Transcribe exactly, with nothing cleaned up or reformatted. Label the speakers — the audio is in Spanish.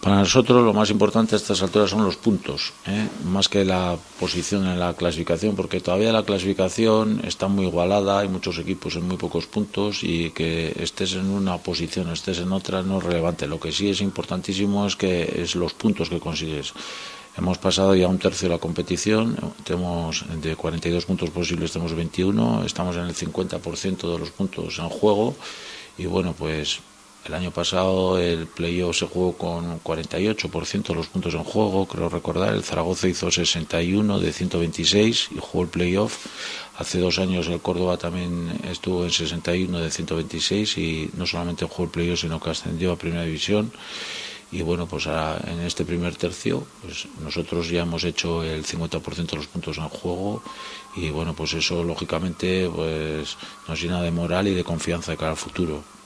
Speaker 1: Para nosotros lo más importante a estas alturas son los puntos, ¿eh? Más que la posición en la clasificación, porque todavía la clasificación está muy igualada, hay muchos equipos en muy pocos puntos y que estés en una posición o estés en otra no es relevante. Lo que sí es importantísimo es que es los puntos que consigues. Hemos pasado ya un tercio de la competición, tenemos de cuarenta y dos puntos posibles, tenemos veintiuno, estamos en el cincuenta por ciento de los puntos en juego y bueno, pues el año pasado el playoff se jugó con cuarenta y ocho por ciento de los puntos en juego, creo recordar. El Zaragoza hizo sesenta y uno de ciento veintiséis y jugó el playoff. Hace dos años el Córdoba también estuvo en sesenta y uno de ciento veintiséis y no solamente jugó el playoff, sino que ascendió a Primera División. Y bueno, pues ahora en este primer tercio, pues nosotros ya hemos hecho el cincuenta por ciento de los puntos en juego y bueno, pues eso lógicamente pues nos llena de moral y de confianza de cara al futuro.